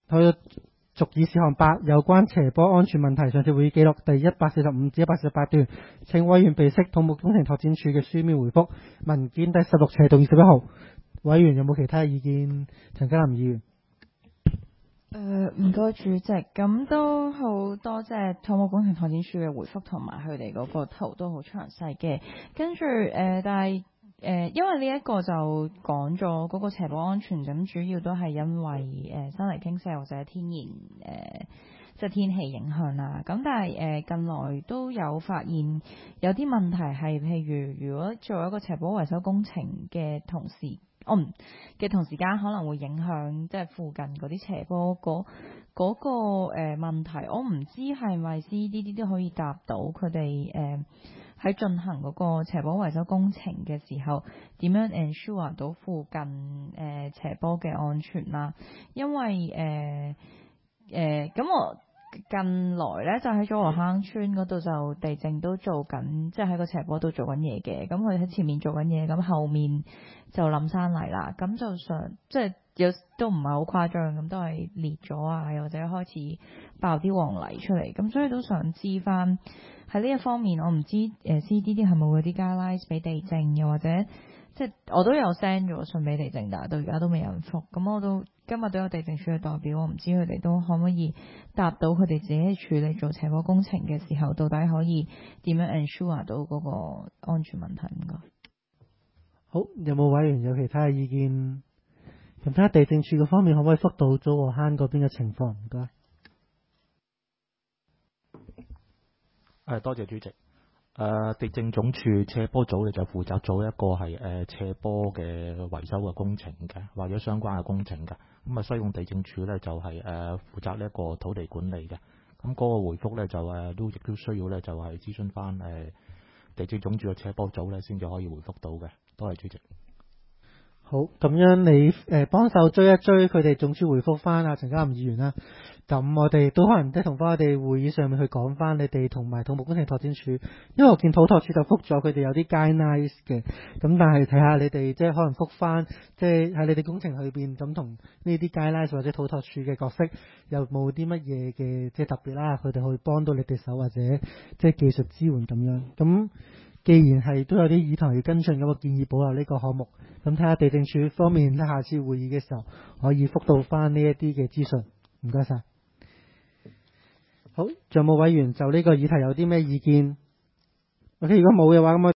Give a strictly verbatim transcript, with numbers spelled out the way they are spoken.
去到逐議事項八，有關斜坡安全問題上次會議記錄第一百四十五至一百四十八段，請委員備悉土木工程拓展署嘅書面回覆文件第十六斜到二十一號。委員有冇其他意見？陳家林議員。 誒唔該主席，咁都好多謝土木工程拓展署嘅回覆同埋佢哋嗰個圖都好詳細嘅，跟住誒、呃，但係誒、呃，因為呢一個就講咗嗰個斜坡安全，咁主要都係因為誒、呃、山泥傾瀉或者天然誒、呃、即係天氣影響啦。咁但係誒、呃、近來都有發現有啲問題係，譬如如果做一個斜坡維修工程嘅同時，我唔嘅同時間可能會影響即係附近嗰啲斜坡嗰嗰、嗰個誒、呃、問題，我唔知係咪 C D D 都可以答到佢哋誒喺進行嗰個斜坡維修工程嘅時候點樣 ensure 到附近誒、呃、斜坡嘅安全啦？因為誒誒咁我近來咧就喺咗禾坑村嗰度就地政都做緊，即係喺個斜坡度做緊嘢嘅。咁佢喺前面做緊嘢，咁後面就冧山泥啦。咁就想即係有都唔係好誇張，咁都係裂咗啊，又或者開始爆啲黃泥出嚟。咁所以都想知翻喺呢一方面，我唔知誒、呃、C D D 係冇嗰啲 guidelines 俾地政，又或者即係我都有 send 咗信俾地政，但係到而家都未有人覆。咁我都今日都有地政署嘅代表，我唔知佢哋都可唔可以答到佢哋自己處理做斜坡工程嘅時候，到底可以點樣 ensure 到嗰個安全問題？唔該。 好，有冇委員有其他嘅意見？咁睇下地政署嗰方面可唔可以覆到咗禾坑嗰邊嘅情況？唔該。 誒，多謝主席。誒、呃，地政總署斜坡組咧就負責做一個係誒、呃、斜坡嘅維修嘅工程嘅，或者相關嘅工程嘅。咁啊，所以用地政署咧就係、是、誒、呃、負責呢一個土地管理嘅。咁嗰個回覆咧就誒都亦都需要咧就係諮詢翻誒地政總署嘅斜坡組咧先至可以回覆到嘅。多謝主席。 好，咁樣你誒幫手追一追佢哋總署回覆翻啊陳家林議員啦。咁我哋都可能即係同翻我哋會議上面去講翻你哋同埋土木工程拓展署，因為我見土拓署就覆咗佢哋有啲 guidelines 嘅，咁但係睇下你哋即係可能覆翻，即係喺你哋工程裏邊咁同呢啲 guidelines 或者土拓署嘅角色有冇啲乜嘢嘅即係特別啦，佢哋可以幫到你哋手或者即係技術支援咁樣。咁既然係都有啲議題要跟進，咁我建議保留呢個項目。咁睇下地政署方面喺下次會議嘅時候可以覆到翻呢一啲嘅資訊。唔該晒。好，仲有冇委員就呢個議題有啲咩意見？OK，如果冇嘅話，咁我